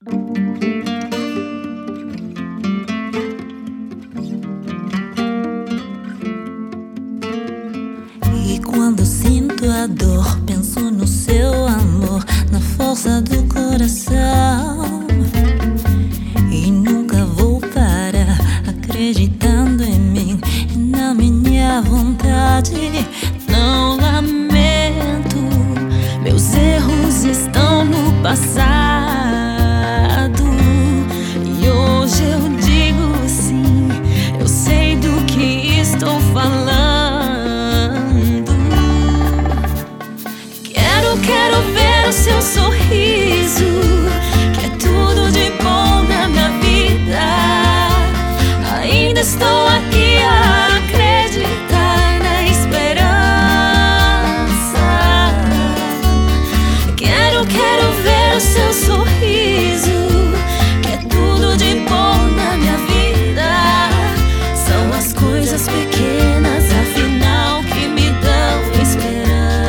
E quando sinto a dor, penso no seu amor, na força do coração. E nunca vou parar acreditando em mim e na minha vontade. Não lamento, meus erros estão no passado. E hoje eu digo sim, eu sei do que estou falando. Quero ver o seu sorriso, que é tudo de bom na minha vida. Ainda estou aqui a acreditar na esperança. Quero ver o seu sorriso, que é tudo de bom na minha vida. São as coisas pequenas, afinal, que me dão esperança.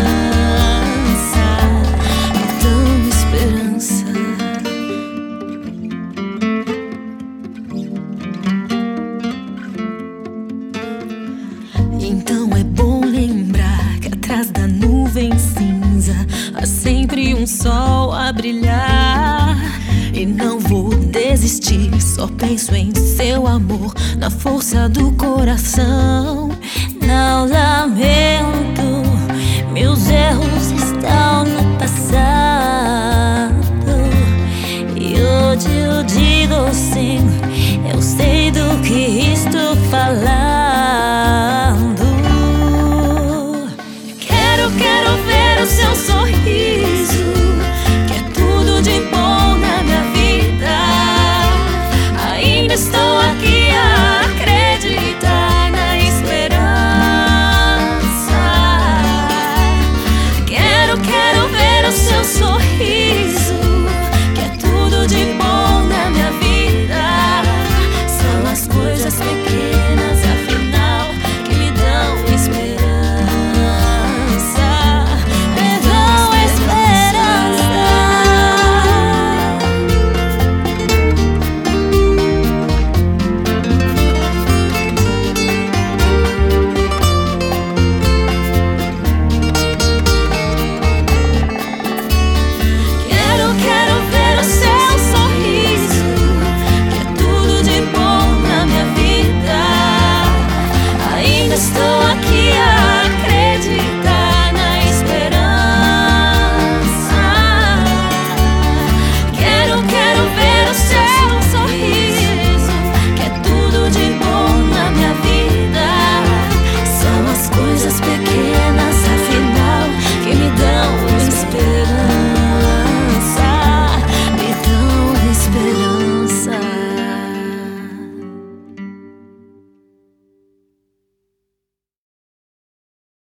Então é bom lembrar que atrás da nuvem cinza há sempre um sol a brilhar. E não vou desistir, só penso em seu amor, na força do coração. Não lamento, meus erros estão no passado. E hoje eu digo sim, eu sei do que